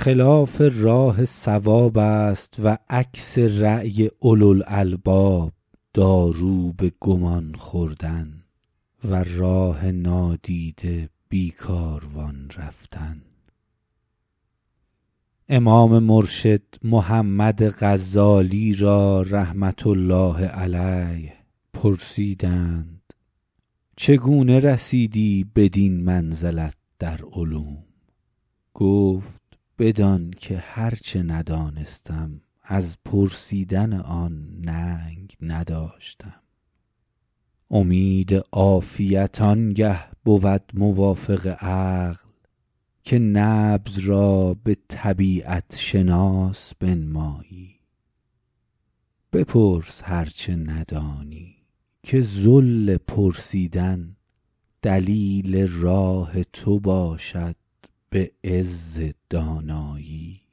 خلاف راه صواب است و عکس رأی اولوالالباب دارو به گمان خوردن و راه نادیده بی کاروان رفتن. امام مرشد محمد غزالی را رحمة الله علیه پرسیدند چگونه رسیدی بدین منزلت در علوم؟ گفت بدان که هرچه ندانستم از پرسیدن آن ننگ نداشتم. امید عافیت آنگه بود موافق عقل که نبض را به طبیعت شناس بنمایی. بپرس هرچه ندانی که ذل پرسیدن دلیل راه تو باشد به عز دانایی.